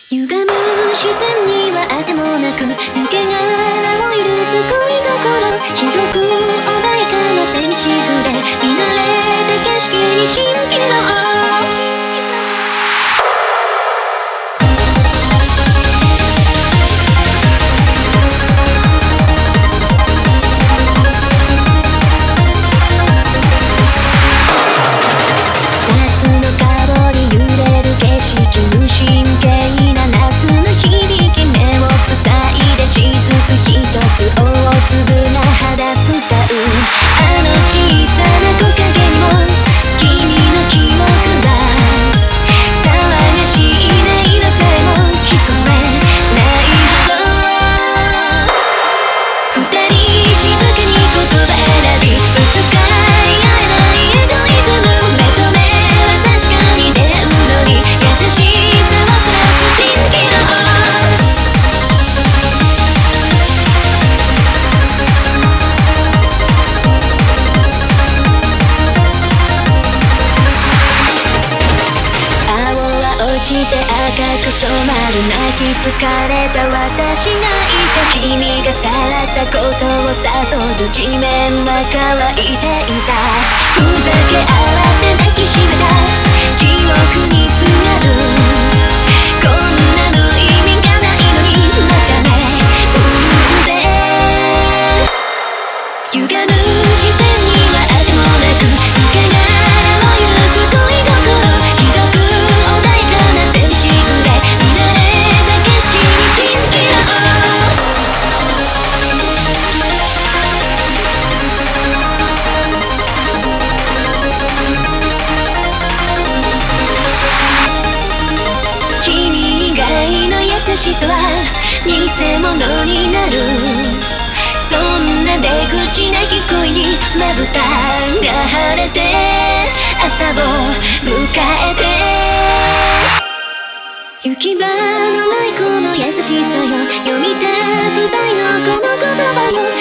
歪む視線にはあてもなく抜け殻をいる救い心ひどく穏やかな寂しくで見慣れた景色に蜃気楼落ちて赤く染まる泣き疲れた私がいた君がさらったことを悟る地面は乾いていたふざけ合って抱きしめた記憶にすがるこんなの意味がないのにまたねうるで歪む視線にはあてもなく抜け殻を許す恋心ひどく優しさは偽物になるそんな出口なき恋にまぶたが晴れて朝を迎えて行き場のないこの優しさよ読みたくないのこの言葉よ